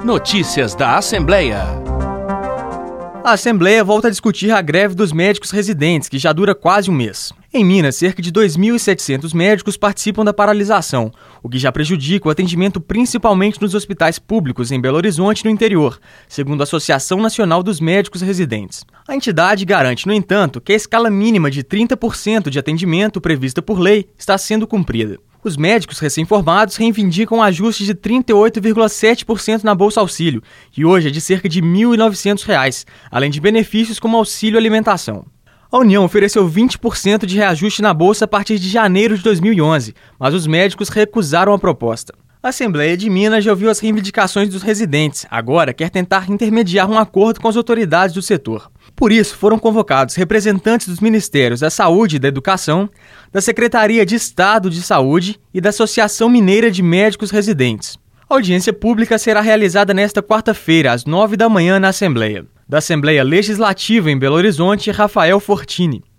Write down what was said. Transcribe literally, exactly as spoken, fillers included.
Notícias da Assembleia. A Assembleia volta a discutir a greve dos médicos residentes, que já dura quase um mês. Em Minas, cerca de dois mil e setecentos médicos participam da paralisação, o que já prejudica o atendimento principalmente nos hospitais públicos em Belo Horizonte e no interior, segundo a Associação Nacional dos Médicos Residentes. A entidade garante, no entanto, que a escala mínima de trinta por cento de atendimento prevista por lei está sendo cumprida. Os médicos recém-formados reivindicam um ajuste de trinta e oito vírgula sete por cento na Bolsa Auxílio, que hoje é de cerca de mil e novecentos reais, além de benefícios como auxílio alimentação. A União ofereceu vinte por cento de reajuste na Bolsa a partir de janeiro de dois mil e onze, mas os médicos recusaram a proposta. A Assembleia de Minas já ouviu as reivindicações dos residentes, agora quer tentar intermediar um acordo com as autoridades do setor. Por isso, foram convocados representantes dos Ministérios da Saúde e da Educação, da Secretaria de Estado de Saúde e da Associação Mineira de Médicos Residentes. A audiência pública será realizada nesta quarta-feira, às nove da manhã, na Assembleia. Da Assembleia Legislativa em Belo Horizonte, Rafael Fortini.